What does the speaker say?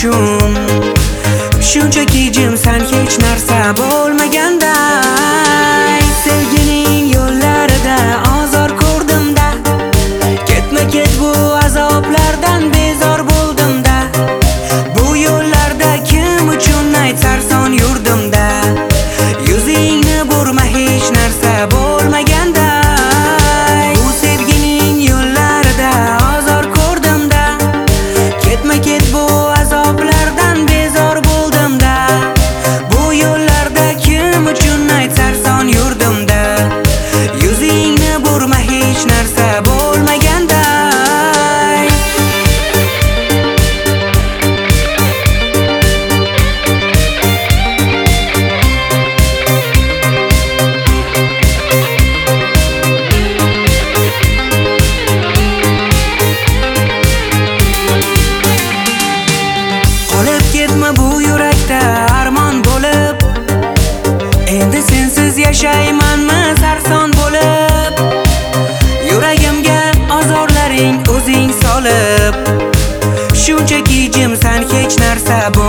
uchun. Shunchaki jimsan hech narsa bo'lmaganday. Sevgining yo'llarida ozor ko'rdimda, ketma-ket bu azoblardan bezor bo'ldimda. Bu yo'llarda kim uchun ayt sarson yurdimda. Yuzingni burma hech narsa bo'lmaganday. Bu sevgining yo'llarida ozor ko'rdimda, ketma-ket bu azoblardan bezor bo'ldimda. Bu yo'llarda kim uchun ayt sarson yurdimda. Yuzingni burma hech narsa bo'lmaganday. Qolib ketma bu yurakda armon bo'lib, endi sensiz yashaymanmi sarson bo'lib. Yuragimga azorlaring o'zing solib, shunchaki jimsan hech narsa